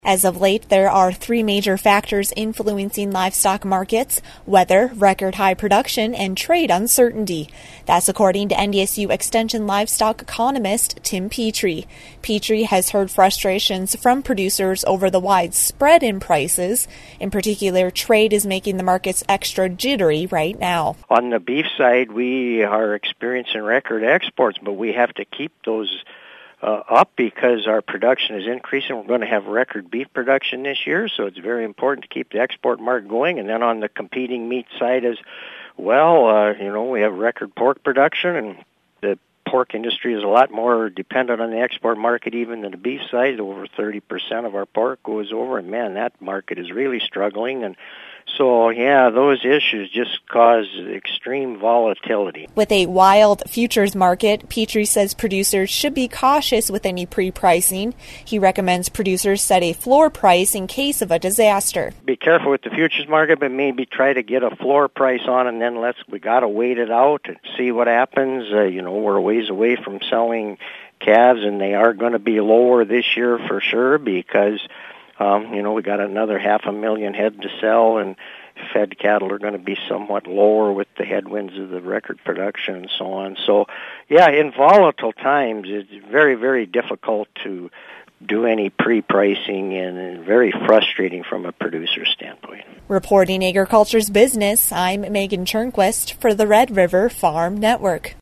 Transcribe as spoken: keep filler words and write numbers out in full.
As of late, there are three major factors influencing livestock markets: weather, record high production, and trade uncertainty. That's according to N D S U Extension livestock economist Tim Petrie. Petrie has heard frustrations from producers over the wide spread in prices. In particular, trade is making the markets extra jittery right now. On the beef side, we are experiencing record exports, but we have to keep those Uh, up because our production is increasing. We're going to have record beef production this year, so it's very important to keep the export market going. And then on the competing meat side as well, uh, you know, we have record pork production, and the pork industry is a lot more dependent on the export market even than the beef side. Over thirty percent of our pork goes over, and man, that market is really struggling. And so, yeah, those issues just cause extreme volatility. With a wild futures market, Petrie says producers should be cautious with any pre-pricing. He recommends producers set a floor price in case of a disaster. Be careful with the futures market, but maybe try to get a floor price on, and then let's we got to wait it out and see what happens. Uh, you know, we're a ways away from selling calves, and they are going to be lower this year for sure because Um, you know, we got another half a million head to sell, and fed cattle are going to be somewhat lower with the headwinds of the record production and so on. So, yeah, in volatile times, it's very, very difficult to do any pre-pricing and very frustrating from a producer standpoint. Reporting Agriculture's Business, I'm Megan Turnquist for the Red River Farm Network.